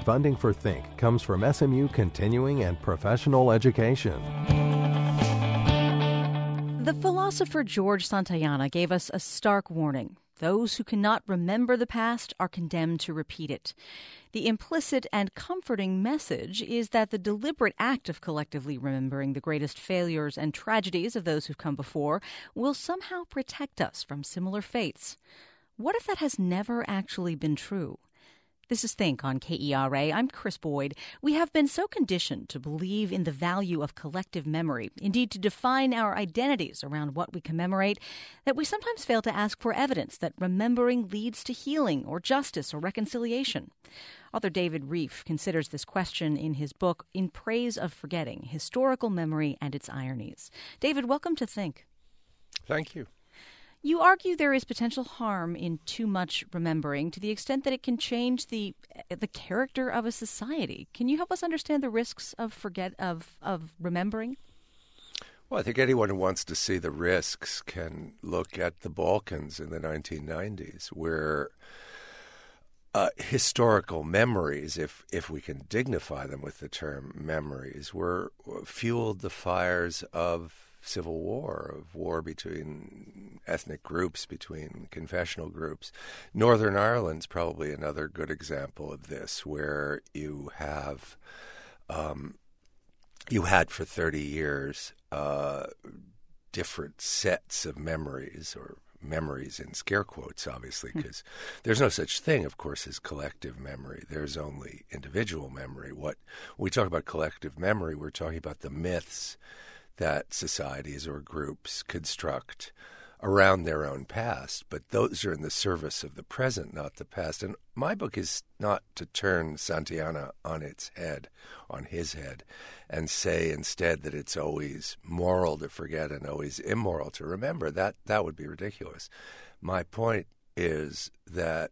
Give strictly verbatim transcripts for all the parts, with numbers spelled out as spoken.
Funding for Think comes from S M U Continuing and Professional Education. The philosopher George Santayana gave us a stark warning. Those who cannot remember the past are condemned to repeat it. The implicit and comforting message is that the deliberate act of collectively remembering the greatest failures and tragedies of those who've come before will somehow protect us from similar fates. What if that has never actually been true? This is Think on K E R A. I'm Chris Boyd. We have been so conditioned to believe in the value of collective memory, indeed to define our identities around what we commemorate, that we sometimes fail to ask for evidence that remembering leads to healing or justice or reconciliation. Author David Rieff considers this question in his book, In Praise of Forgetting, Historical Memory and Its Ironies. David, welcome to Think. Thank you. You argue there is potential harm in too much remembering to the extent that it can change the the character of a society. Can you help us understand the risks of forget of, of remembering? Well, I think anyone who wants to see the risks can look at the Balkans in the nineteen nineties, where uh, historical memories, if if we can dignify them with the term memories, were fueled the fires of civil war, of war between ethnic groups, between confessional groups. Northern Ireland's probably another good example of this, where you have, um, you had for thirty years uh, different sets of memories, or memories in scare quotes, obviously, because mm. there's no such thing, of course, as collective memory. There's only individual memory. What when we talk about collective memory, we're talking about the myths that societies or groups construct around their own past, but those are in the service of the present, not the past. And my book is not to turn Santayana on its head, on his head, and say instead that it's always moral to forget and always immoral to remember. That that would be ridiculous. My point is that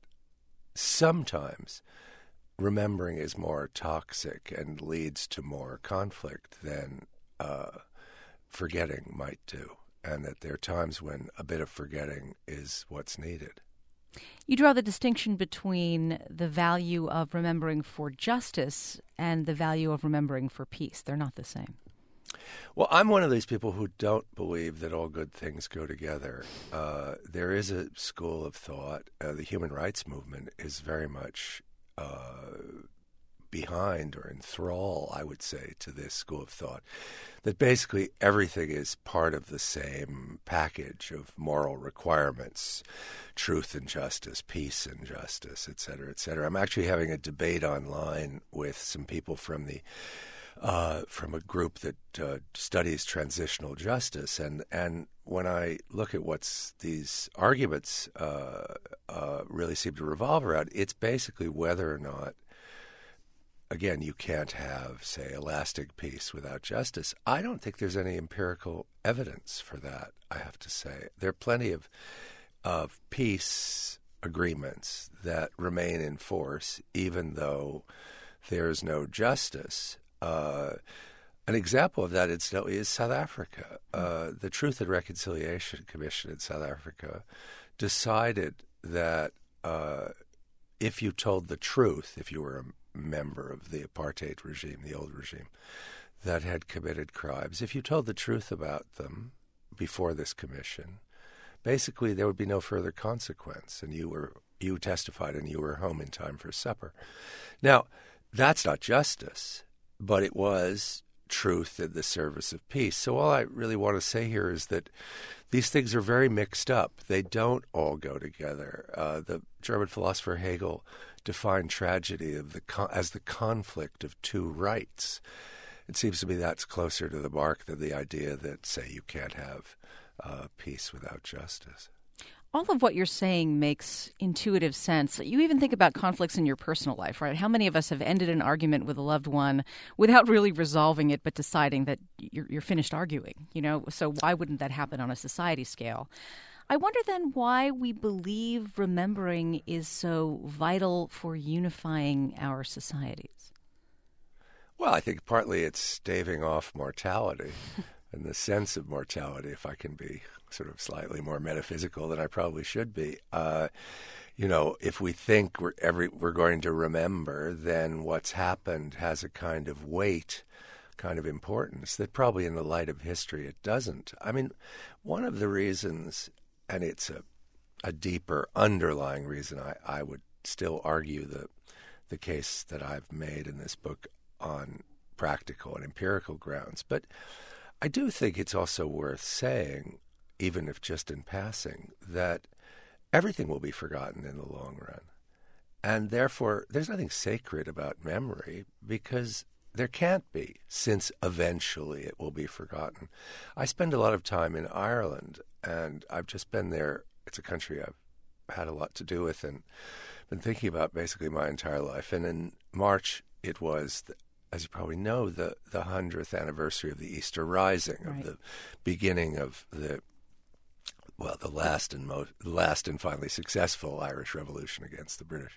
sometimes remembering is more toxic and leads to more conflict than uh, forgetting might do, and that there are times when a bit of forgetting is what's needed. You draw the distinction between the value of remembering for justice and the value of remembering for peace. They're not the same. Well, I'm one of these people who don't believe that all good things go together. Uh, there is a school of thought, uh, the human rights movement is very much uh, behind or in thrall, I would say, to this school of thought, that basically everything is part of the same package of moral requirements, truth and justice, peace and justice, et cetera, et cetera. I'm actually having a debate online with some people from the uh, from a group that uh, studies transitional justice, and and when I look at what's these arguments uh, uh, really seem to revolve around, it's basically whether or not, again, you can't have, say, a lasting peace without justice. I don't think there's any empirical evidence for that, I have to say. There are plenty of, of peace agreements that remain in force, even though there's no justice. Uh, an example of that, incidentally, is South Africa. Uh, the Truth and Reconciliation Commission in South Africa decided that uh, if you told the truth, if you were a member of the apartheid regime, the old regime, that had committed crimes, if you told the truth about them before this commission, basically there would be no further consequence, and you were you testified and you were home in time for supper. Now, that's not justice, but it was truth in the service of peace. So all I really want to say here is that these things are very mixed up. They don't all go together. Uh, the German philosopher Hegel defined tragedy of the con- as the conflict of two rights. It seems to me that's closer to the mark than the idea that, say, you can't have uh, peace without justice. All of what you're saying makes intuitive sense. You even think about conflicts in your personal life, right? How many of us have ended an argument with a loved one without really resolving it, but deciding that you're, you're finished arguing, you know? So why wouldn't that happen on a society scale? I wonder then why we believe remembering is so vital for unifying our societies. Well, I think partly it's staving off mortality. and the sense of mortality, if I can be sort of slightly more metaphysical than I probably should be. Uh, you know, if we think we're every we're going to remember, then what's happened has a kind of weight, kind of importance that probably in the light of history it doesn't. I mean, one of the reasons, and it's a, a deeper underlying reason, I, I would still argue the the case that I've made in this book on practical and empirical grounds. But I do think it's also worth saying, even if just in passing, that everything will be forgotten in the long run. And therefore, there's nothing sacred about memory because there can't be, since eventually it will be forgotten. I spend a lot of time in Ireland, and I've just been there. It's a country I've had a lot to do with and been thinking about basically my entire life. And in March, it was, the, as you probably know, the, the hundredth anniversary of the Easter Rising, right. of the beginning of the, well, the last and most, last and finally successful Irish Revolution against the British.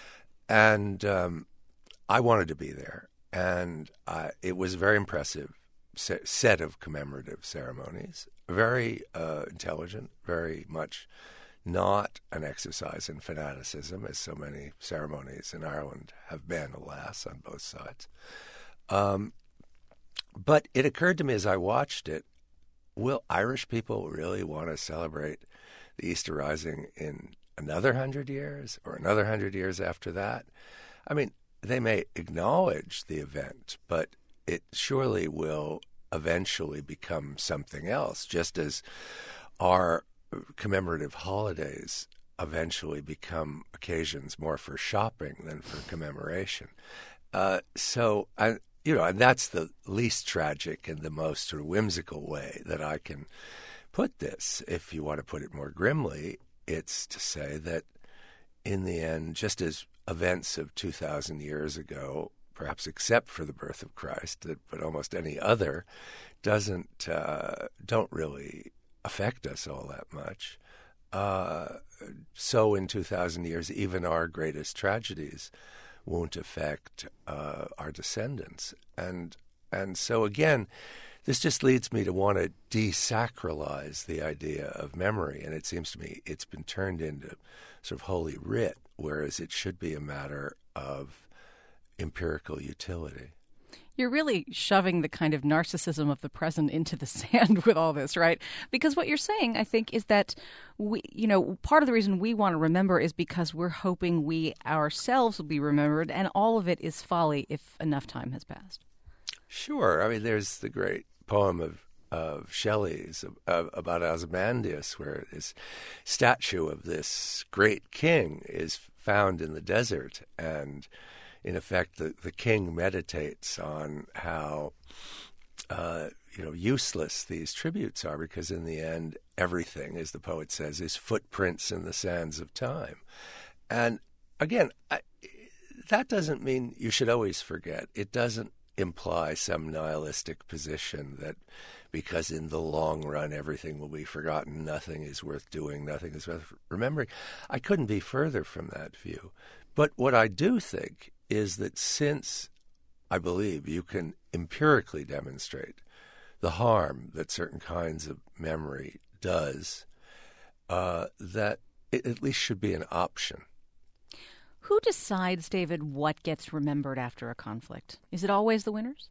And um, I wanted to be there. And uh, it was a very impressive se- set of commemorative ceremonies, very uh, intelligent, very much not an exercise in fanaticism, as so many ceremonies in Ireland have been, alas, on both sides. Um, but it occurred to me as I watched it, will Irish people really want to celebrate the Easter Rising in another hundred years or another hundred years after that? I mean, they may acknowledge the event, but it surely will eventually become something else, just as our commemorative holidays eventually become occasions more for shopping than for commemoration. Uh, so, I, you know, and that's the least tragic and the most sort of whimsical way that I can put this. If you want to put it more grimly, it's to say that in the end, just as events of two thousand years ago, perhaps except for the birth of Christ, but almost any other, doesn't uh, don't really affect us all that much. Uh, so in two thousand years, even our greatest tragedies won't affect uh, our descendants. And and so again, this just leads me to want to desacralize the idea of memory. And it seems to me it's been turned into sort of holy writ, whereas it should be a matter of empirical utility. You're really shoving the kind of narcissism of the present into the sand with all this, right? Because what you're saying, I think, is that we, you know, part of the reason we want to remember is because we're hoping we ourselves will be remembered, and all of it is folly if enough time has passed. Sure. I mean, there's the great poem of of Shelley's uh, about Ozymandias, where this statue of this great king is found in the desert, and in effect, the, the king meditates on how uh, you know useless these tributes are, because in the end, everything, as the poet says, is footprints in the sands of time. And again, I, that doesn't mean you should always forget. It doesn't imply some nihilistic position that because in the long run everything will be forgotten, nothing is worth doing, nothing is worth remembering. I couldn't be further from that view. But what I do think is that since I believe you can empirically demonstrate the harm that certain kinds of memory does, uh, that it at least should be an option. Who decides, David, what gets remembered after a conflict? Is it always the winners?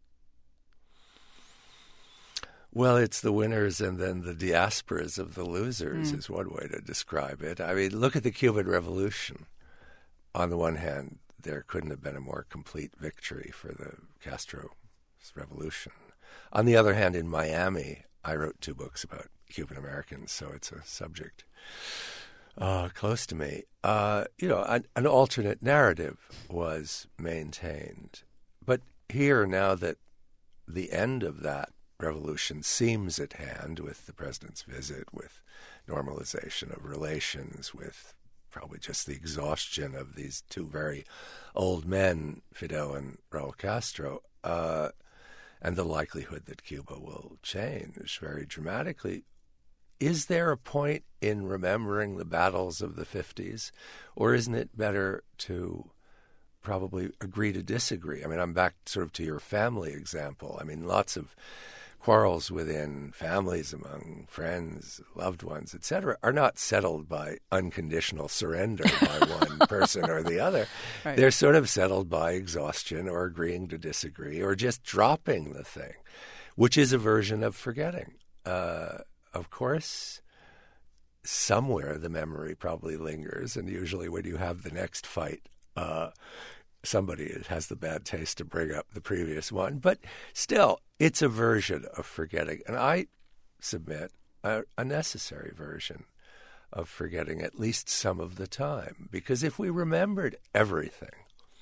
Well, it's the winners and then the diasporas of the losers mm. is one way to describe it. I mean, look at the Cuban Revolution. On the one hand, there couldn't have been a more complete victory for the Castro revolution. On the other hand, in Miami, I wrote two books about Cuban Americans, so it's a subject uh, close to me. Uh, you know, an, an alternate narrative was maintained. But here, now that the end of that revolution seems at hand with the president's visit, with normalization of relations, with probably just the exhaustion of these two very old men, Fidel and Raul Castro, uh, and the likelihood that Cuba will change very dramatically. Is there a point in remembering the battles of the fifties, or isn't it better to probably agree to disagree? I mean, I'm back sort of to your family example. I mean, lots of quarrels within families, among friends, loved ones, et cetera, are not settled by unconditional surrender by one person or the other. Right. They're sort of settled by exhaustion or agreeing to disagree or just dropping the thing, which is a version of forgetting. Uh, of course, somewhere the memory probably lingers, and usually when you have the next fight, uh, somebody has the bad taste to bring up the previous one. But still, it's a version of forgetting. And I submit a, a necessary version of forgetting at least some of the time. Because if we remembered everything,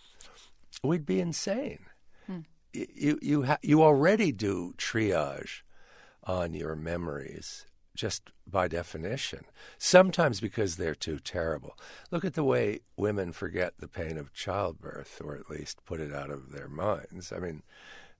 we'd be insane. Hmm. You, you, ha- you already do triage on your memories just by definition, sometimes because they're too terrible. Look at the way women forget the pain of childbirth, or at least put it out of their minds. I mean,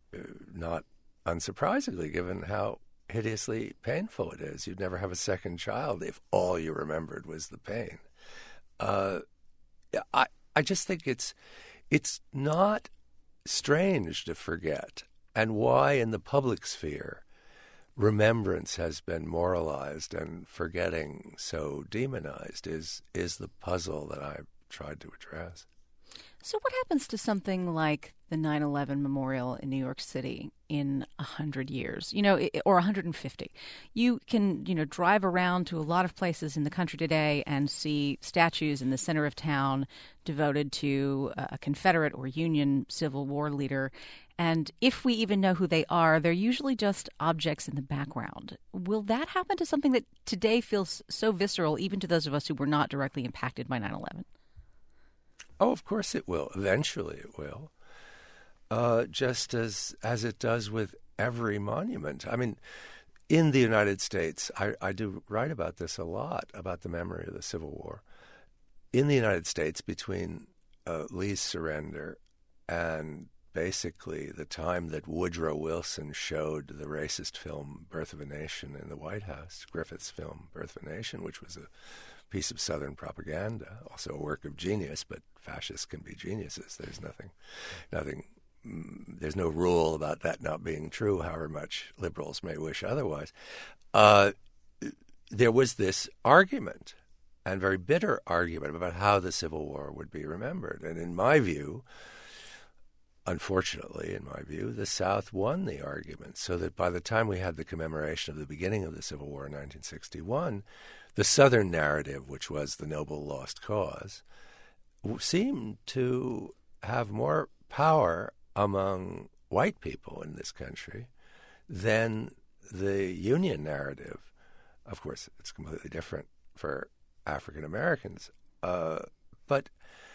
not unsurprisingly, given how hideously painful it is. You'd never have a second child if all you remembered was the pain. Uh, I I just think it's it's not strange to forget, and why in the public sphere remembrance has been moralized and forgetting so demonized is is the puzzle that I've tried to address. So what happens to something like the nine eleven Memorial in New York City in one hundred years, you know, or one hundred fifty? You can, you know, drive around to a lot of places in the country today and see statues in the center of town devoted to a Confederate or Union Civil War leader. And if we even know who they are, they're usually just objects in the background. Will that happen to something that today feels so visceral, even to those of us who were not directly impacted by nine eleven? Oh, of course it will. Eventually it will. Uh, just as as it does with every monument. I mean, in the United States, I, I do write about this a lot, about the memory of the Civil War. In the United States, between uh, Lee's surrender and basically the time that Woodrow Wilson showed the racist film Birth of a Nation in the White House, Griffith's film Birth of a Nation, which was a piece of Southern propaganda, also a work of genius, but fascists can be geniuses. There's nothing, nothing, there's no rule about that not being true, however much liberals may wish otherwise. Uh, there was this argument, and very bitter argument, about how the Civil War would be remembered. And in my view, unfortunately, in my view, the South won the argument, so that by the time we had the commemoration of the beginning of the Civil War in nineteen sixty-one, the Southern narrative, which was the noble lost cause, seemed to have more power among white people in this country than the Union narrative. Of course, it's completely different for African Americans. Uh, but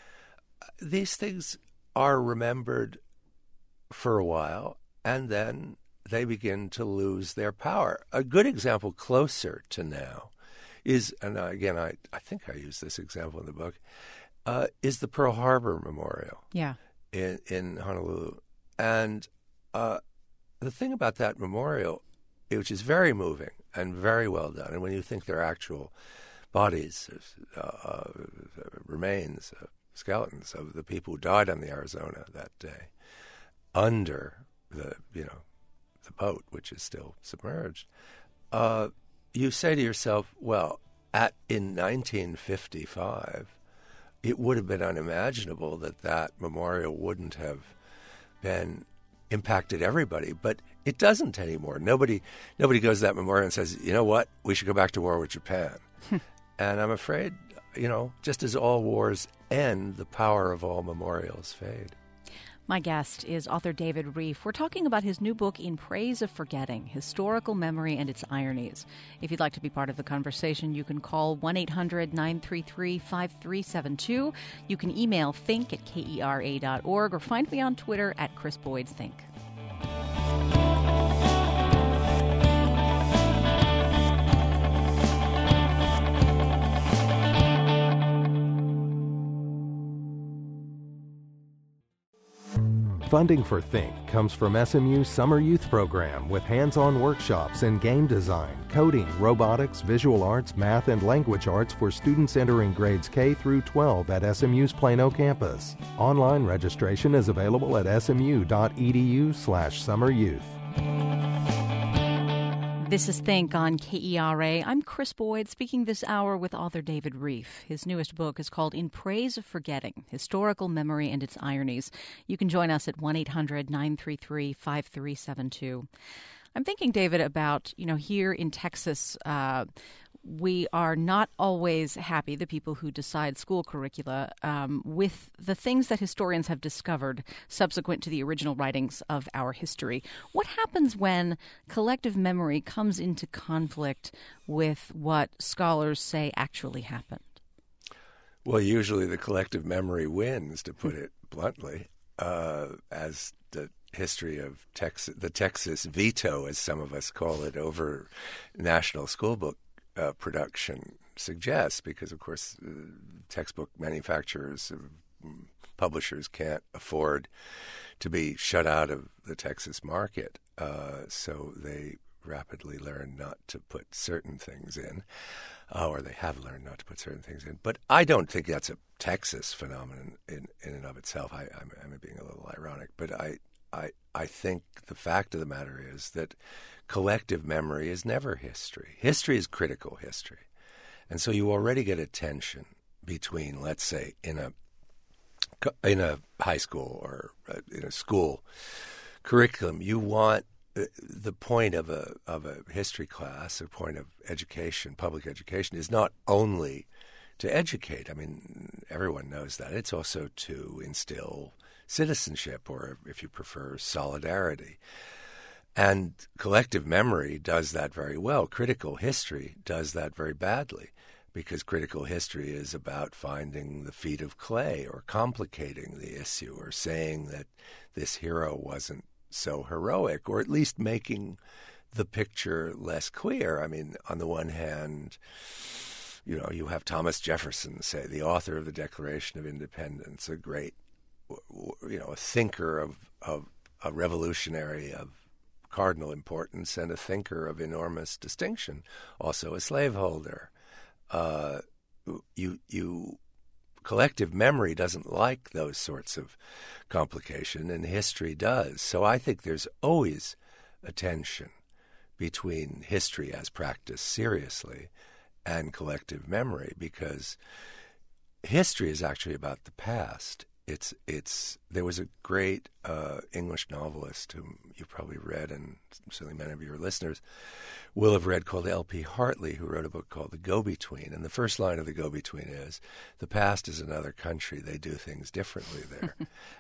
these things are remembered for a while, and then they begin to lose their power. A good example closer to now is, and again, I, I think I use this example in the book, uh, is the Pearl Harbor Memorial yeah. in, in Honolulu. And uh, the thing about that memorial, which is very moving and very well done, and when you think they're actual bodies, uh, uh, remains, uh, skeletons of the people who died on the Arizona that day under the, you know, the boat, which is still submerged, uh, you say to yourself, well, at in nineteen fifty-five, it would have been unimaginable that that memorial wouldn't have been impacted everybody, but it doesn't anymore. Nobody, nobody goes to that memorial and says, you know what, we should go back to war with Japan. And I'm afraid, you know, just as all wars end, the power of all memorials fade. My guest is author David Rieff. We're talking about his new book, In Praise of Forgetting, Historical Memory and Its Ironies. If you'd like to be part of the conversation, you can call one eight hundred nine three three five three seven two. You can email think at kera dot org or find me on Twitter at Chris Boyd Think. Funding for Think comes from S M U's Summer Youth Program with hands-on workshops in game design, coding, robotics, visual arts, math, and language arts for students entering grades K through twelve at S M U's Plano campus. Online registration is available at smu dot edu slash summeryouth. This is Think on K E R A. I'm Chris Boyd, speaking this hour with author David Reef. His newest book is called In Praise of Forgetting, Historical Memory and Its Ironies. You can join us at one eight hundred nine three three five three seven two. I'm thinking, David, about, you know, here in Texas, uh, we are not always happy, the people who decide school curricula, um, with the things that historians have discovered subsequent to the original writings of our history. What happens when collective memory comes into conflict with what scholars say actually happened? Well, usually the collective memory wins, to put it bluntly, uh, as the history of Texas, the Texas veto, as some of us call it, over national school book Uh, production suggests, because, of course, uh, textbook manufacturers, uh, publishers can't afford to be shut out of the Texas market, uh, so they rapidly learn not to put certain things in, uh, or they have learned not to put certain things in. But I don't think that's a Texas phenomenon in, in and of itself. I, I'm, I'm being a little ironic, but I, I, I think the fact of the matter is that collective memory is never history. History is critical history. And so you already get a tension between, let's say, in a in a high school or in a school curriculum, you want the point of a of a history class, a point of education, public education, is not only to educate. I mean, everyone knows that. It's also to instill citizenship, or if you prefer, solidarity. And collective memory does that very well. Critical history does that very badly, because critical history is about finding the feet of clay, or complicating the issue, or saying that this hero wasn't so heroic, or at least making the picture less clear. I mean, on the one hand, you know, you have Thomas Jefferson, say, the author of the Declaration of Independence, a great, you know, a thinker of, of a revolutionary of cardinal importance, and a thinker of enormous distinction, also a slaveholder. Uh, you, you, collective memory doesn't like those sorts of complication, and history does. So I think there's always a tension between history as practiced seriously and collective memory, because history is actually about the past. It's it's. There was a great uh, English novelist whom you've probably read, and certainly many of your listeners will have read, called L P Hartley, who wrote a book called The Go-Between. And the first line of The Go-Between is, "The past is another country. They do things differently there."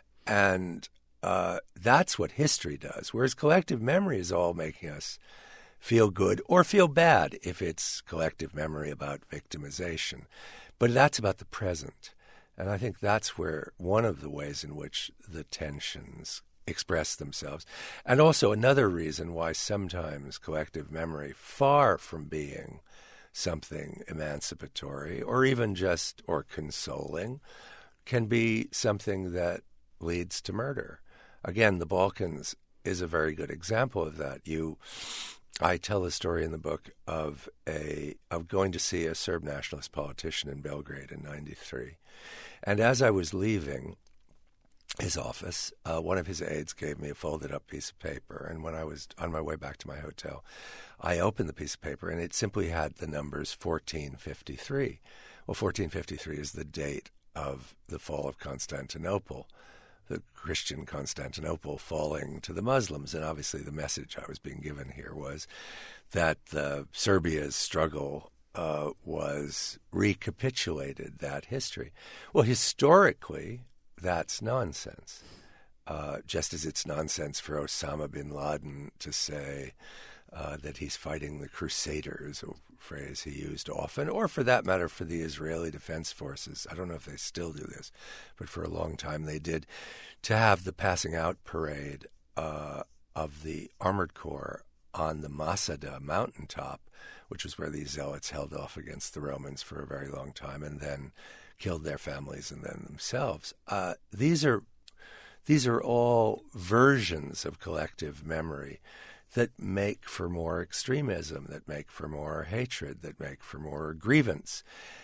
And uh, that's what history does, whereas collective memory is all making us feel good or feel bad if it's collective memory about victimization. But that's about the present. And I think that's where one of the ways in which the tensions express themselves. And also another reason why sometimes collective memory, far from being something emancipatory or even just or consoling, can be something that leads to murder. Again, the Balkans is a very good example of that. You, I tell a story in the book of a of going to see a Serb nationalist politician in Belgrade in ninety-three. And as I was leaving his office, uh, one of his aides gave me a folded-up piece of paper. And when I was on my way back to my hotel, I opened the piece of paper, and it simply had the numbers fourteen fifty-three. Well, fourteen fifty-three is the date of the fall of Constantinople, the Christian Constantinople falling to the Muslims. And obviously the message I was being given here was that uh, Serbia's struggle uh, was recapitulated that history. Well, historically, that's nonsense, uh, just as it's nonsense for Osama bin Laden to say uh, that he's fighting the Crusaders, a phrase he used often, or for that matter for the Israeli Defense Forces. I don't know if they still do this, but for a long time they did, to have the passing out parade uh, of the Armored Corps on the Masada mountaintop, which was where these zealots held off against the Romans for a very long time and then killed their families and then themselves. Uh, these are these are all versions of collective memory that make for more extremism, that make for more hatred, that make for more grievance.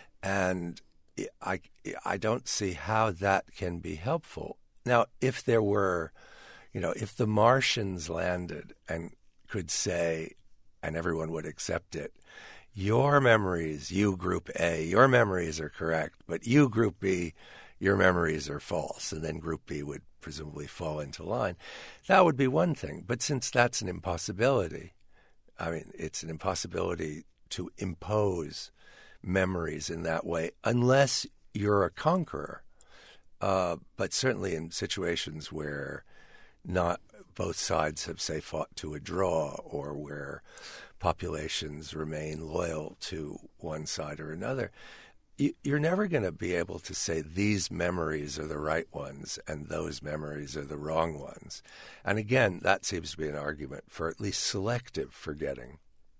And I, I don't see how that can be helpful. Now, if there were, you know, if the Martians landed and could say, and everyone would accept it. Your memories, you Group A, your memories are correct, but you Group B, your memories are false, and then Group B would presumably fall into line. That would be one thing. But since that's an impossibility, I mean, it's an impossibility to impose memories in that way unless you're a conqueror. Uh, but certainly in situations where not both sides have, say, fought to a draw, or where populations remain loyal to one side or another, you, you're never going to be able to say these memories are the right ones and those memories are the wrong ones. And again, that seems to be an argument for at least selective forgetting.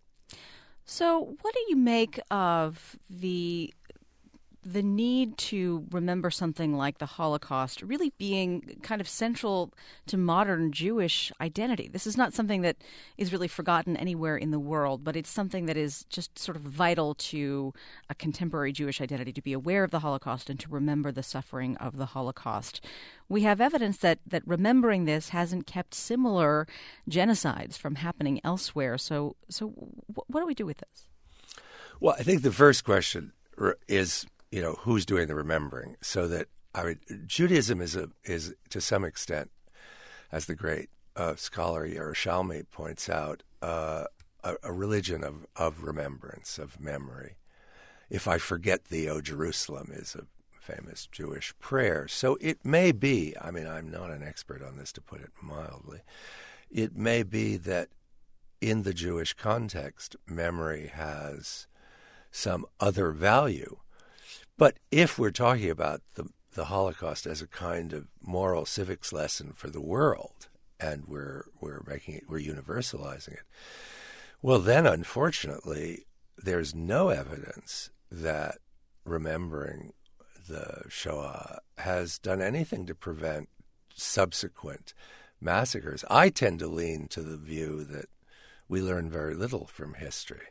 So what do you make of the the need to remember something like the Holocaust really being kind of central to modern Jewish identity? This is not something that is really forgotten anywhere in the world, but it's something that is just sort of vital to a contemporary Jewish identity, to be aware of the Holocaust and to remember the suffering of the Holocaust. We have evidence that, that remembering this hasn't kept similar genocides from happening elsewhere. So, so what do we do with this? Well, I think the first question is, you know, who's doing the remembering? So that, I mean, Judaism is a is to some extent, as the great uh, scholar Yerushalmi points out, uh, a, a religion of, of remembrance, of memory. If I forget thee, O Jerusalem, is a famous Jewish prayer. So it may be, I mean, I'm not an expert on this, to put it mildly, it may be that in the Jewish context, memory has some other value. But if we're talking about the, the Holocaust as a kind of moral civics lesson for the world, and we're we're making it, we're universalizing it, well, then unfortunately, there's no evidence that remembering the Shoah has done anything to prevent subsequent massacres. I tend to lean to the view that we learn very little from history.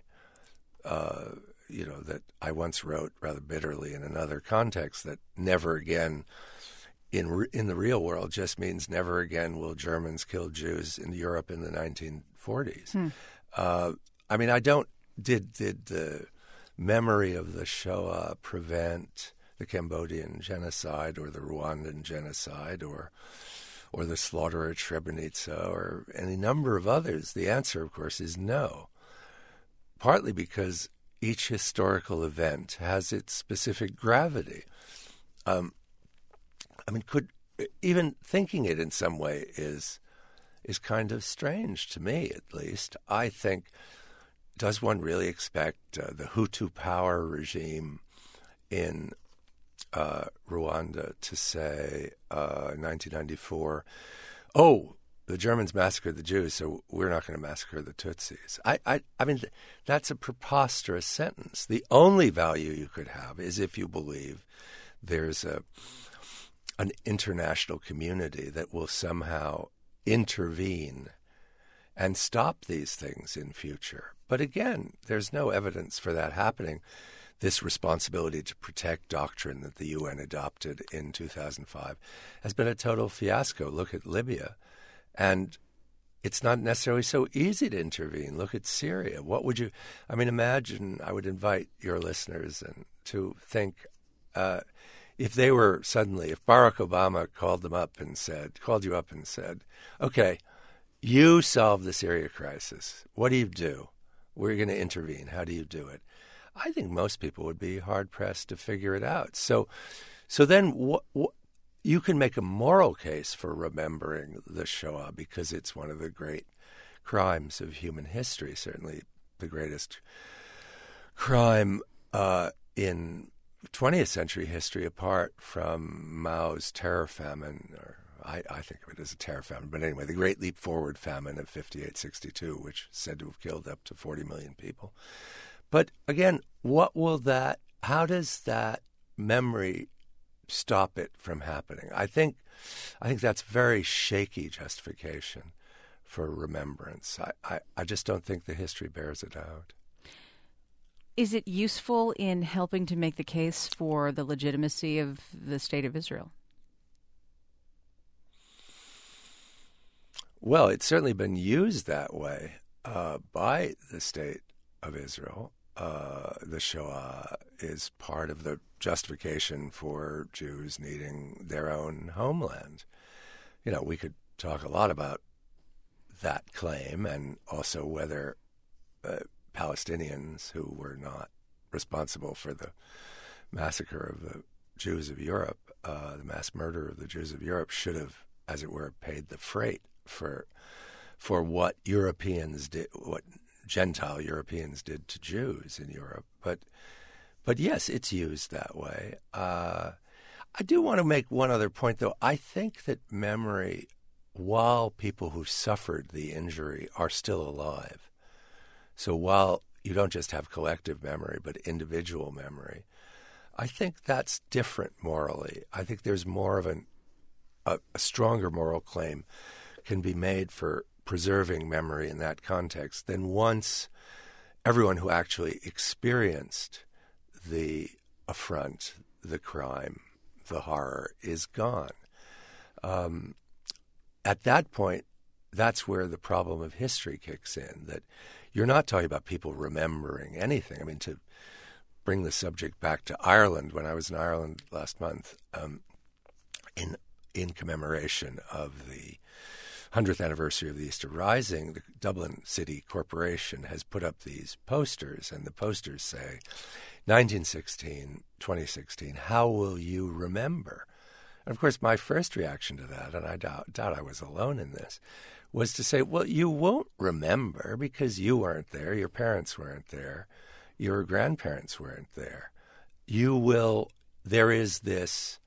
Uh, you know, that I once wrote rather bitterly in another context, that never again in re- in the real world just means never again will Germans kill Jews in Europe in the nineteen forties. Hmm. Uh, I mean, I don't, did, did the memory of the Shoah prevent the Cambodian genocide or the Rwandan genocide or or the slaughter at Srebrenica or any number of others? The answer, of course, is no. Partly because each historical event has its specific gravity. Um, I mean, could even thinking it in some way is is kind of strange to me, at least. I think, does one really expect uh, the Hutu power regime in uh, Rwanda to say uh, in nineteen ninety-four, oh, the Germans massacred the Jews, so we're not going to massacre the Tutsis? I, I, I mean, that's a preposterous sentence. The only value you could have is if you believe there's a an international community that will somehow intervene and stop these things in future. But again, there's no evidence for that happening. This responsibility to protect doctrine that the U N adopted in two thousand five has been a total fiasco. Look at Libya. And it's not necessarily so easy to intervene. Look at Syria. What would you, I mean, imagine, I would invite your listeners and to think, uh, if they were suddenly, if Barack Obama called them up and said, called you up and said, okay, you solve the Syria crisis. What do you do? We're going to intervene. How do you do it? I think most people would be hard-pressed to figure it out. So so then what, what, you can make a moral case for remembering the Shoah because it's one of the great crimes of human history, certainly the greatest crime uh, in twentieth century history, apart from Mao's terror famine, or I, I think of it as a terror famine, but anyway, the Great Leap Forward famine of fifty-eight sixty-two, which is said to have killed up to forty million people. But again, what will that, how does that memory stop it from happening? I think I think that's very shaky justification for remembrance. I, I, I just don't think the history bears it out. Is it useful in helping to make the case for the legitimacy of the State of Israel? Well, it's certainly been used that way. uh, by the state of Israel. Uh, the Shoah is part of the justification for Jews needing their own homeland. You know, we could talk a lot about that claim and also whether uh, Palestinians who were not responsible for the massacre of the Jews of Europe, uh, the mass murder of the Jews of Europe, should have, as it were, paid the freight for for what Europeans did, what Gentile Europeans did to Jews in Europe. But, but yes, it's used that way. Uh, I do want to make one other point, though. I think that memory, while people who suffered the injury are still alive, so while you don't just have collective memory, but individual memory, I think that's different morally. I think there's more of an, a, a stronger moral claim can be made for preserving memory in that context than once everyone who actually experienced the affront, the crime, the horror is gone. Um, at that point, that's where the problem of history kicks in, that you're not talking about people remembering anything. I mean, to bring the subject back to Ireland, when I was in Ireland last month, um, in in commemoration of the hundredth anniversary of the Easter Rising, the Dublin City Corporation has put up these posters, and the posters say, nineteen sixteen, twenty sixteen, how will you remember? And of course, my first reaction to that, and I doubt, doubt I was alone in this, was to say, well, you won't remember because you weren't there, your parents weren't there, your grandparents weren't there. You will, there is this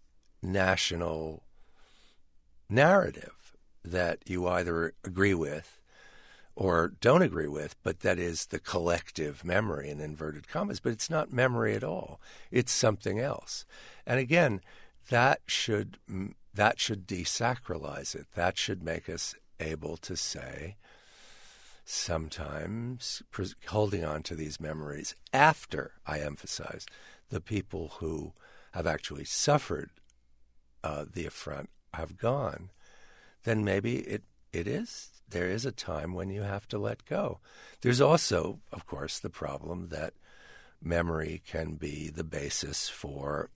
national narrative that you either agree with or don't agree with, but that is the collective memory in inverted commas. But it's not memory at all. It's something else. And again, that should that should desacralize it. That should make us able to say, sometimes holding on to these memories after, I emphasize, the people who have actually suffered uh, the affront have gone, then maybe it, it is, there is a time when you have to let go. There's also, of course, the problem that memory can be the basis for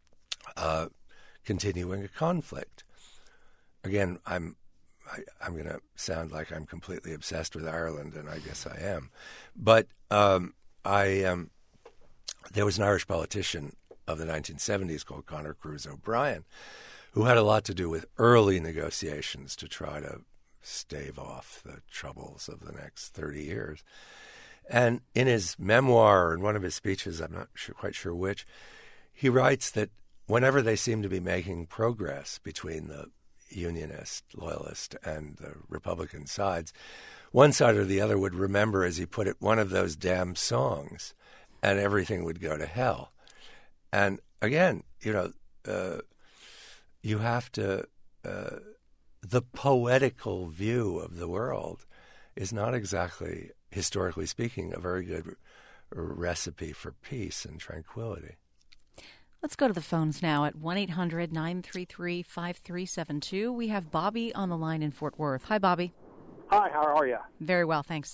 uh, continuing a conflict. Again, I'm I, I'm going to sound like I'm completely obsessed with Ireland, and I guess I am. But um, I um, there was an Irish politician of the nineteen seventies called Conor Cruise O'Brien, who had a lot to do with early negotiations to try to stave off the troubles of the next thirty years. And in his memoir, or in one of his speeches, I'm not sure, quite sure which, he writes that whenever they seem to be making progress between the Unionist, Loyalist, and the Republican sides, one side or the other would remember, as he put it, one of those damn songs, and everything would go to hell. And again, you know, uh, you have to, uh, the poetical view of the world is not exactly, historically speaking, a very good recipe for peace and tranquility. Let's go to the phones now at one eight hundred nine three three five three seven two. We have Bobby on the line in Fort Worth. Hi, Bobby. Hi, how are you? Very well, thanks.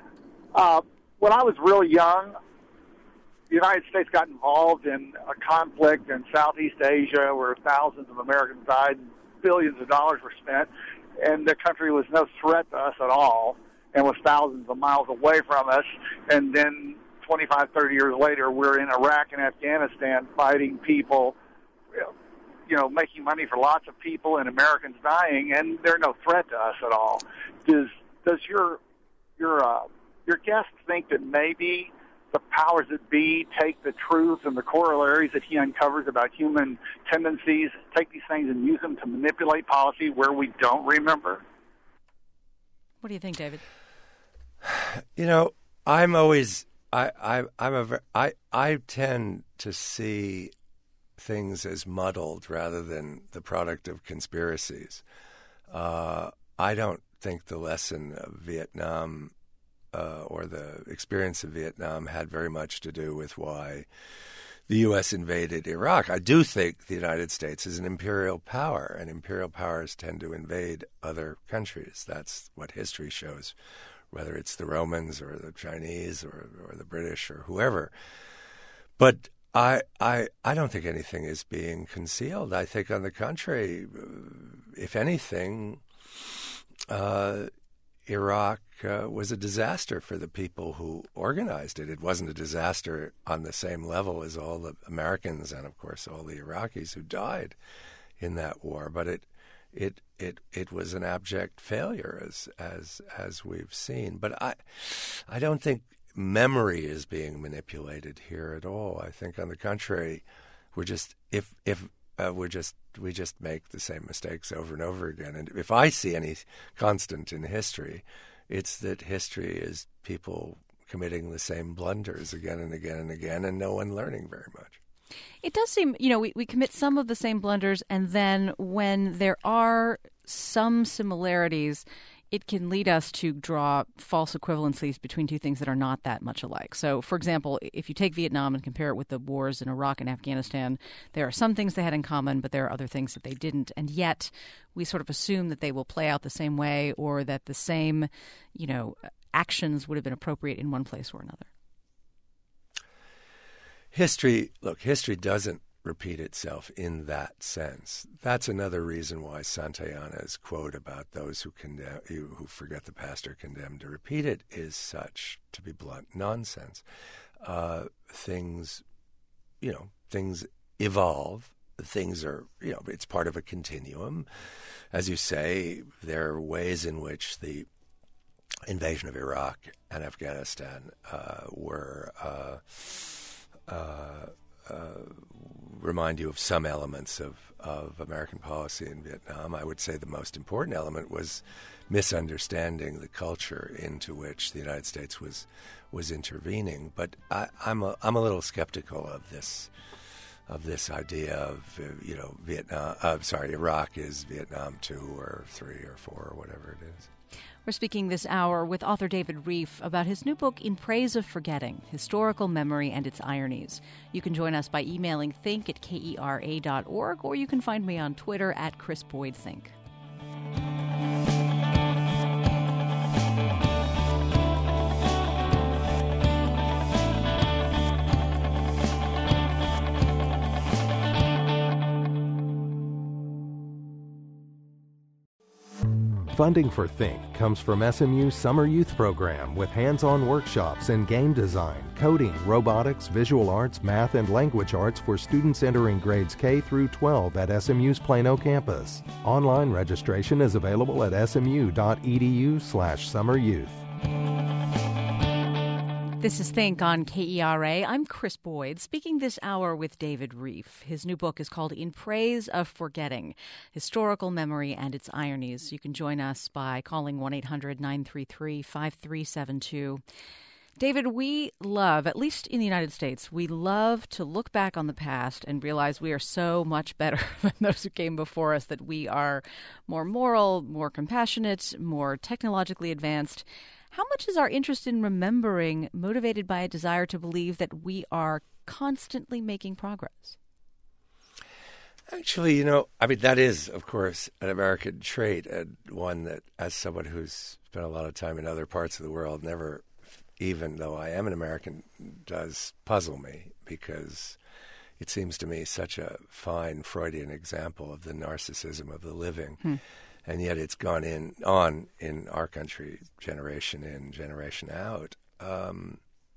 Uh, when I was really young, the United States got involved in a conflict in Southeast Asia where thousands of Americans died and billions of dollars were spent, and the country was no threat to us at all and was thousands of miles away from us. And then twenty-five, thirty years later, we're in Iraq and Afghanistan fighting people, you know, making money for lots of people and Americans dying, and they're no threat to us at all. Does does your your uh, your guest think that maybe the powers that be take the truth and the corollaries that he uncovers about human tendencies, take these things and use them to manipulate policy where we don't remember? What do you think, David? You know, I'm always I I I'm a I I tend to see things as muddled rather than the product of conspiracies. Uh, I don't think the lesson of Vietnam uh, or the experience of Vietnam had very much to do with why the U S invaded Iraq. I do think the United States is an imperial power, and imperial powers tend to invade other countries. That's what history shows whether it's the Romans or the Chinese or, or the British or whoever. But I, I, I don't think anything is being concealed. I think, on the contrary, if anything, uh, Iraq uh, was a disaster for the people who organized it. It wasn't a disaster on the same level as all the Americans and, of course, all the Iraqis who died in that war. But it, it, it, it was an abject failure, as as as we've seen. But I, I don't think memory is being manipulated here at all. I think, on the contrary, we're just if if uh, we're just we just make the same mistakes over and over again. And if I see any constant in history, it's that history is people committing the same blunders again and again and again, and no one learning very much. It does seem, you know, we, we commit some of the same blunders, and then when there are some similarities, it can lead us to draw false equivalencies between two things that are not that much alike. So, for example, if you take Vietnam and compare it with the wars in Iraq and Afghanistan, there are some things they had in common, but there are other things that they didn't. And yet we sort of assume that they will play out the same way, or that the same, you know, actions would have been appropriate in one place or another. History, look, history doesn't repeat itself in that sense. That's another reason why Santayana's quote about those who condemn, who forget the past are condemned to repeat it is such, to be blunt, nonsense. Uh, things, you know, things evolve. Things are, you know, it's part of a continuum. As you say, there are ways in which the invasion of Iraq and Afghanistan uh, were uh, uh, uh, remind you of some elements of, of American policy in Vietnam. I would say the most important element was misunderstanding the culture into which the United States was was intervening. But I, I'm a I'm a little skeptical of this of this idea of uh, you know Vietnam. Uh, sorry, Iraq is Vietnam two or three or four or whatever it is. We're speaking this hour with author David Rieff about his new book, In Praise of Forgetting, Historical Memory and Its Ironies. You can join us by emailing think at kera dot org, or you can find me on Twitter at Chris Boyd Think. Funding for Think comes from S M U's Summer Youth Program with hands-on workshops in game design, coding, robotics, visual arts, math, and language arts for students entering grades K through twelve at S M U's Plano campus. Online registration is available at smu.edu slash summeryouth. This is Think on K E R A. I'm Chris Boyd, speaking this hour with David Rieff. His new book is called In Praise of Forgetting, Historical Memory and Its Ironies. You can join us by calling one eight hundred nine three three five three seven two. David, we love, at least in the United States, we love to look back on the past and realize we are so much better than those who came before us, that we are more moral, more compassionate, more technologically advanced. How much is our interest in remembering motivated by a desire to believe that we are constantly making progress? Actually, you know, I mean, that is, of course, an American trait, and one that, as someone who's spent a lot of time in other parts of the world, never, even though I am an American, does puzzle me, because it seems to me such a fine Freudian example of the narcissism of the living. Hmm. And yet it's gone in on in our country, generation in, generation out. Um,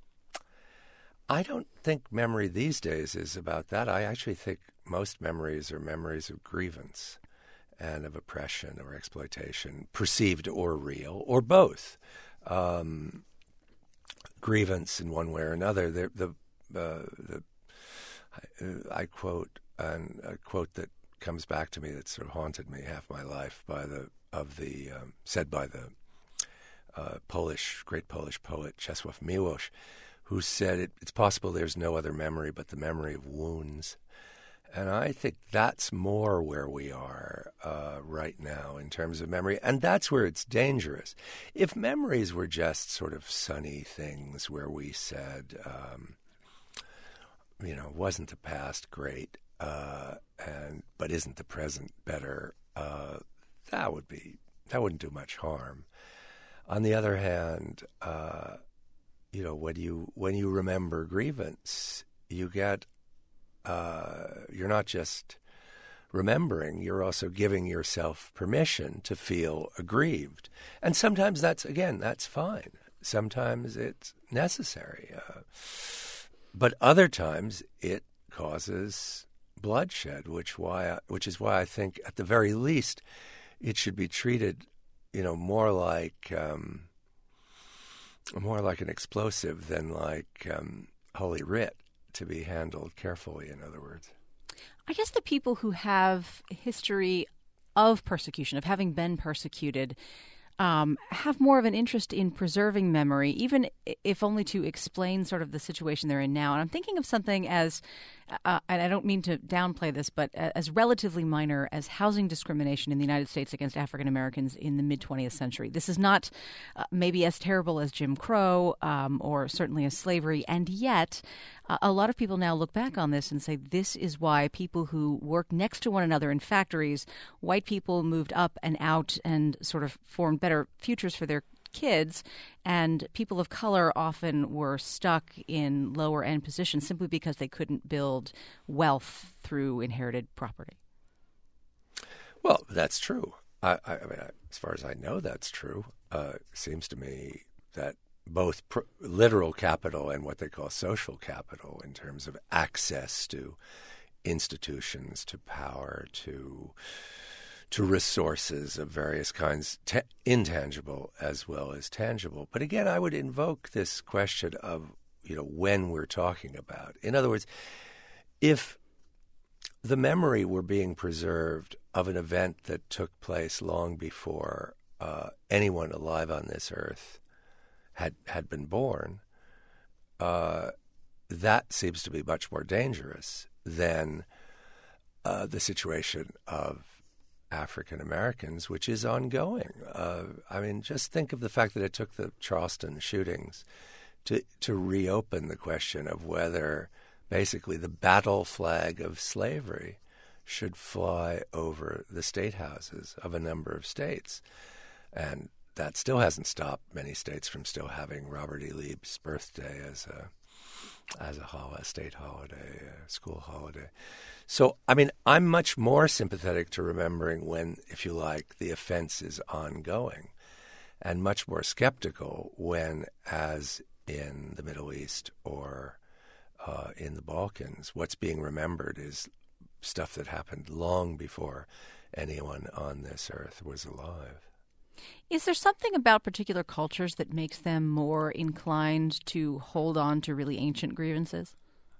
I don't think memory these days is about that. I actually think most memories are memories of grievance and of oppression or exploitation, perceived or real, or both. Um, grievance in one way or another. The, the, uh, the I, I quote an, a quote that comes back to me that sort of haunted me half my life by the of the um, said by the uh, Polish great Polish poet Czesław Miłosz, who said it, it's possible there's no other memory but the memory of wounds, and I think that's more where we are uh, right now in terms of memory, and that's where it's dangerous. If memories were just sort of sunny things where we said, um, you know, wasn't the past great? Uh, and but isn't the present better? Uh, that would be that wouldn't do much harm. On the other hand, uh, you know, when you when you remember grievance, you get uh, you're not just remembering, you're also giving yourself permission to feel aggrieved. And sometimes that's, again, that's fine. Sometimes it's necessary. Uh, but other times it causes bloodshed, which why which is why I think at the very least it should be treated, you know, more like um, more like an explosive than like um, Holy Writ, to be handled carefully. In other words, I guess the people who have a history of persecution, of having been persecuted, um, have more of an interest in preserving memory, even if only to explain sort of the situation they're in now. And I'm thinking of something as, uh, and I don't mean to downplay this, but as relatively minor as housing discrimination in the United States against African Americans in the mid-twentieth century. This is not uh, maybe as terrible as Jim Crow um, or certainly as slavery, and yet uh, a lot of people now look back on this and say this is why people who work next to one another in factories, white people moved up and out and sort of formed better futures for their kids, and people of color often were stuck in lower end positions simply because they couldn't build wealth through inherited property. Well, that's true. I, I, I mean, as far as I know, that's true. Uh, it seems to me that both pr- literal capital and what they call social capital, in terms of access to institutions, to power, to to resources of various kinds, t- intangible as well as tangible. But again, I would invoke this question of, you know, when we're talking about. In other words, if the memory were being preserved of an event that took place long before uh, anyone alive on this earth had had been born, uh, that seems to be much more dangerous than uh, the situation of African Americans, which is ongoing. Uh, I mean, just think of the fact that it took the Charleston shootings to to reopen the question of whether basically the battle flag of slavery should fly over the state houses of a number of states. And that still hasn't stopped many states from still having Robert E. Lee's birthday as a as a, hol- a state holiday, a school holiday. So, I mean, I'm much more sympathetic to remembering when, if you like, the offense is ongoing, and much more skeptical when, as in the Middle East or uh, in the Balkans, what's being remembered is stuff that happened long before anyone on this earth was alive. Is there something about particular cultures that makes them more inclined to hold on to really ancient grievances?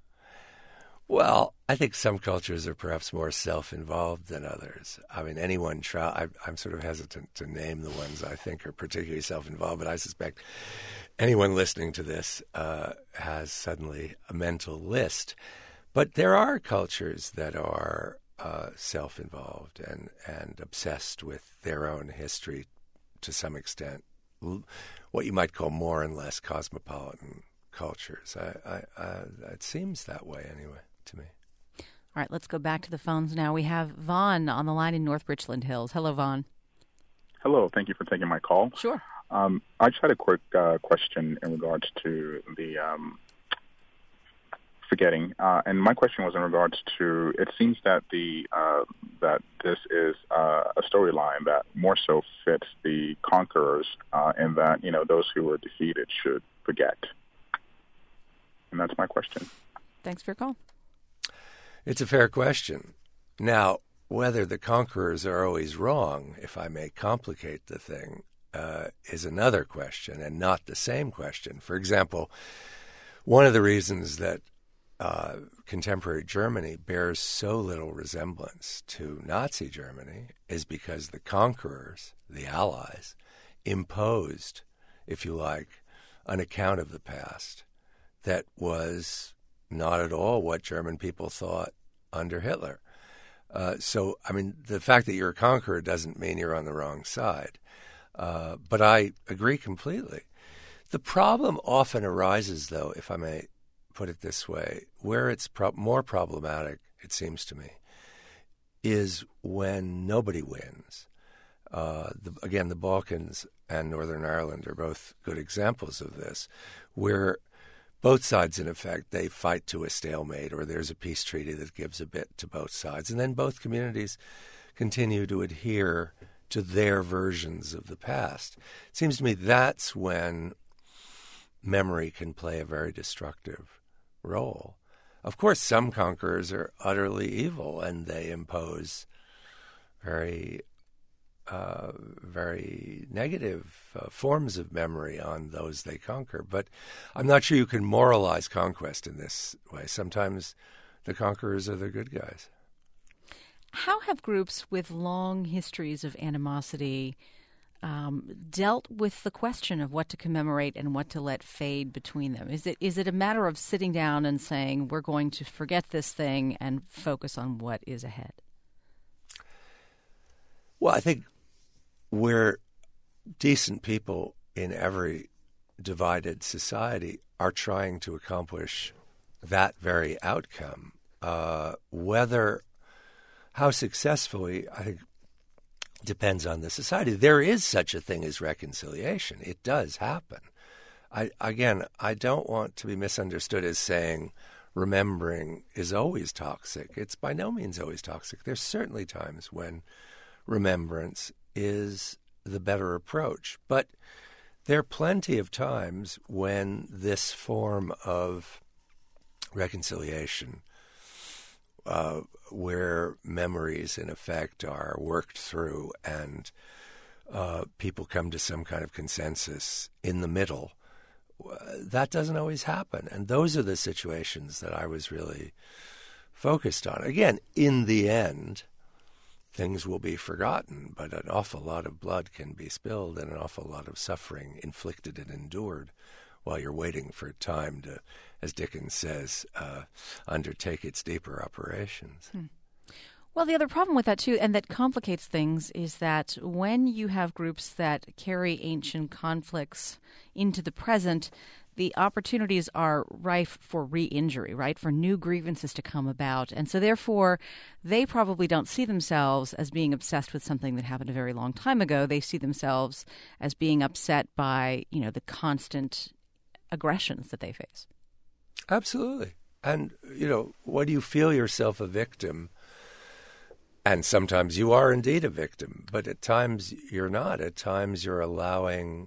Well, I think some cultures are perhaps more self-involved than others. I mean, anyone try. I, I'm sort of hesitant to name the ones I think are particularly self-involved, but I suspect anyone listening to this uh, has suddenly a mental list. But there are cultures that are uh, self-involved and, and obsessed with their own history to some extent, what you might call more and less cosmopolitan cultures. I, I, I, it seems that way anyway to me. All right, let's go back to the phones now. We have Vaughn on the line in North Richland Hills. Hello, Vaughn. Hello. Thank you for taking my call. Sure. Um, I just had a quick uh, question in regards to the um, forgetting, uh, and my question was in regards to. It seems that the uh, that this is uh, a storyline that more so fits the conquerors, uh, in that, you know, those who were defeated should forget. And that's my question. Thanks for your call. It's a fair question. Now, whether the conquerors are always wrong, if I may complicate the thing, uh, is another question and not the same question. For example, one of the reasons that uh, contemporary Germany bears so little resemblance to Nazi Germany is because the conquerors, the Allies, imposed, if you like, an account of the past that was not at all what German people thought under Hitler. Uh, so, I mean, the fact that you're a conqueror doesn't mean you're on the wrong side. Uh, but I agree completely. The problem often arises, though, if I may put it this way, where it's pro- more problematic, it seems to me, is when nobody wins. Uh, the, again, the Balkans and Northern Ireland are both good examples of this, where both sides, in effect, they fight to a stalemate, or there's a peace treaty that gives a bit to both sides, and then both communities continue to adhere to their versions of the past. It seems to me that's when memory can play a very destructive role. Of course, some conquerors are utterly evil, and they impose very, uh, very negative uh, forms of memory on those they conquer. But I'm not sure you can moralize conquest in this way. Sometimes the conquerors are the good guys. How have groups with long histories of animosity um, dealt with the question of what to commemorate and what to let fade between them? Is it is it a matter of sitting down and saying, we're going to forget this thing and focus on what is ahead? Well, I think we're decent people in every divided society are trying to accomplish that very outcome. Uh, whether... How successfully, I think, depends on the society. There is such a thing as reconciliation. It does happen. I, again, I don't want to be misunderstood as saying remembering is always toxic. It's by no means always toxic. There's certainly times when remembrance is the better approach. But there are plenty of times when this form of reconciliation, uh, where memories, in effect, are worked through and uh, people come to some kind of consensus in the middle, that doesn't always happen. And those are the situations that I was really focused on. Again, in the end, things will be forgotten, but an awful lot of blood can be spilled and an awful lot of suffering inflicted and endured while you're waiting for time to, as Dickens says, uh, undertake its deeper operations. Hmm. Well, the other problem with that, too, and that complicates things, is that when you have groups that carry ancient conflicts into the present, the opportunities are rife for re-injury, right, for new grievances to come about. And so, therefore, they probably don't see themselves as being obsessed with something that happened a very long time ago. They see themselves as being upset by, you know, the constant aggressions that they face. Absolutely. And, you know, when you feel yourself a victim, and sometimes you are indeed a victim, but at times you're not. At times you're allowing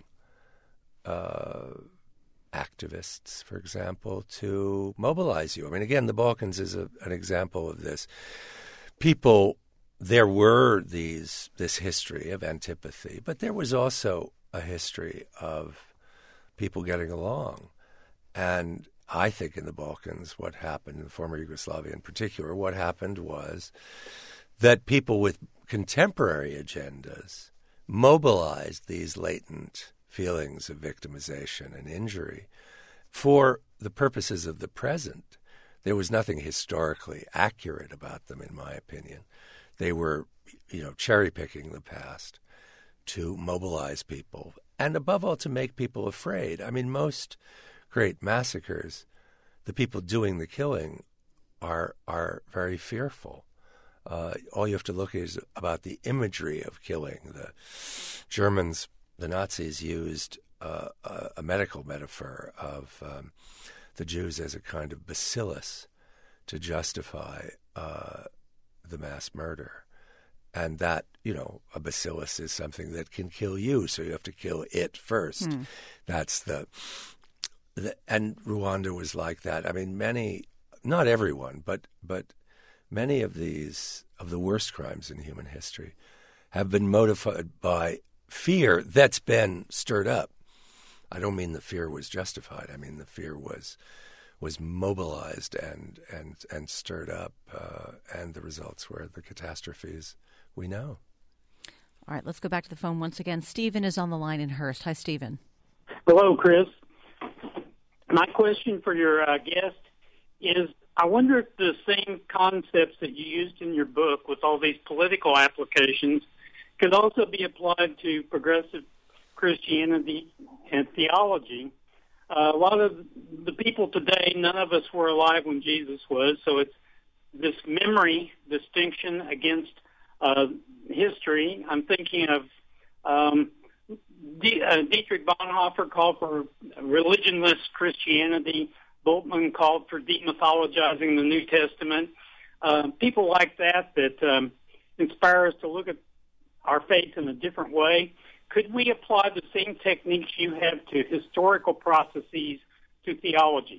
uh, activists, for example, to mobilize you. I mean, again, the Balkans is a, an example of this. People, there were these this history of antipathy, but there was also a history of people getting along. And I think in the Balkans, what happened, in the former Yugoslavia in particular, what happened was that people with contemporary agendas mobilized these latent feelings of victimization and injury for the purposes of the present. There was nothing historically accurate about them, in my opinion. They were, you know, cherry-picking the past to mobilize people and, above all, to make people afraid. I mean, most great massacres, the people doing the killing are are very fearful. Uh, all you have to look at is about the imagery of killing. The Germans, the Nazis, used uh, a, a medical metaphor of um, the Jews as a kind of bacillus to justify uh, the mass murder. And that, you know, a bacillus is something that can kill you, so you have to kill it first. Mm. That's the, the... And Rwanda was like that. I mean, many, not everyone, but but... many of these, of the worst crimes in human history, have been motivated by fear that's been stirred up. I don't mean the fear was justified. I mean the fear was was mobilized and and, and stirred up, uh, and the results were the catastrophes we know. All right, let's go back to the phone once again. Stephen is on the line in Hearst. Hi, Stephen. Hello, Chris. My question for your uh, guest is, I wonder if the same concepts that you used in your book with all these political applications could also be applied to progressive Christianity and theology. Uh, a lot of the people today, none of us were alive when Jesus was, so it's this memory distinction against uh, history. I'm thinking of um, D- uh, Dietrich Bonhoeffer called for religionless Christianity. Bultmann called for demythologizing the New Testament. Uh, people like that that um, inspire us to look at our faith in a different way. Could we apply the same techniques you have to historical processes to theology?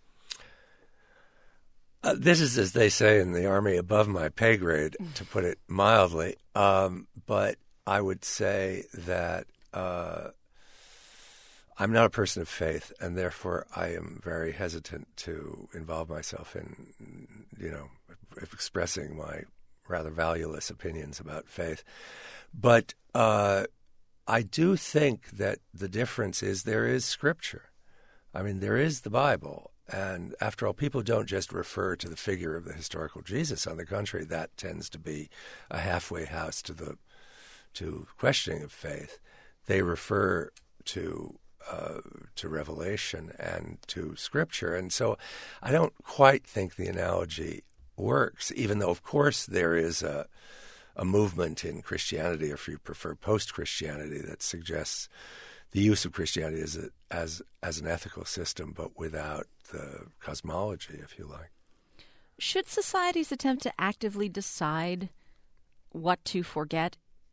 Uh, this is, as they say in the Army, above my pay grade, to put it mildly. Um, but I would say that uh, I'm not a person of faith, and therefore I am very hesitant to involve myself in, you know, expressing my rather valueless opinions about faith. But uh, I do think that the difference is there is Scripture. I mean, there is the Bible. And after all, people don't just refer to the figure of the historical Jesus. On the contrary, that tends to be a halfway house to the to questioning of faith. They refer to uh, to Revelation and to Scripture. And so I don't quite think the analogy works, even though, of course, there is a, a movement in Christianity, or if you prefer post-Christianity, that suggests the use of Christianity as a, as as an ethical system, but without the cosmology, if you like. Should societies attempt to actively decide what to forget?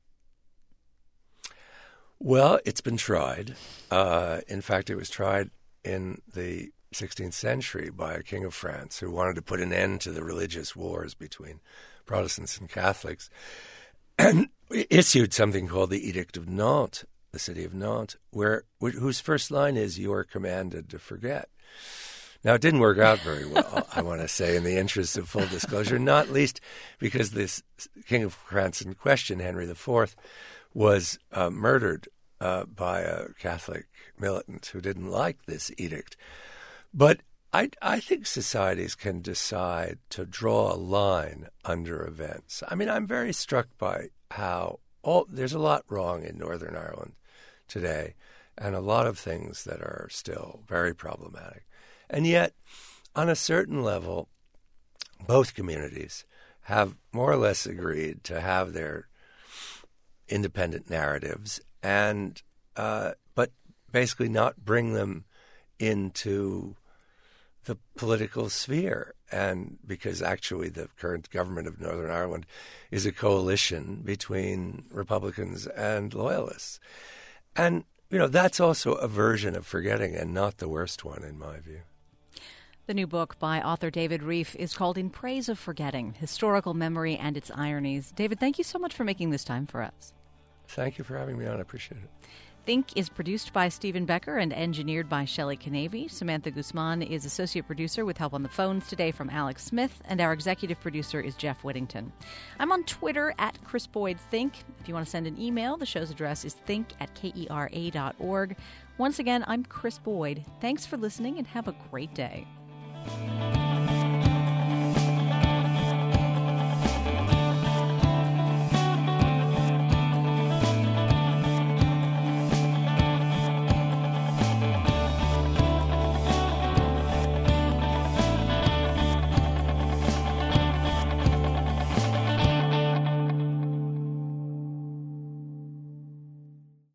Well, it's been tried. Uh, in fact, it was tried in the sixteenth century by a king of France who wanted to put an end to the religious wars between Protestants and Catholics, and issued something called the Edict of Nantes, the city of Nantes, where whose first line is, "You are commanded to forget." Now, it didn't work out very well, I want to say, in the interest of full disclosure, not least because this king of France in question, Henry the Fourth, was uh, murdered uh, by a Catholic militant who didn't like this edict. But I, I think societies can decide to draw a line under events. I mean, I'm very struck by how all, there's a lot wrong in Northern Ireland today, and a lot of things that are still very problematic. And yet, on a certain level, both communities have more or less agreed to have their independent narratives, and uh, but basically not bring them into the political sphere. And because actually the current government of Northern Ireland is a coalition between Republicans and Loyalists. And, you know, that's also a version of forgetting, and not the worst one, in my view. The new book by author David Rieff is called In Praise of Forgetting, Historical Memory and Its Ironies. David, thank you so much for making this time for us. Thank you for having me on. I appreciate it. Think is produced by Stephen Becker and engineered by Shelley Canavy. Samantha Guzman is associate producer with help on the phones today from Alex Smith, and our executive producer is Jeff Whittington. I'm on Twitter at Chris Boyd Think. If you want to send an email, the show's address is think at kera dot org. Once again, I'm Chris Boyd. Thanks for listening and have a great day.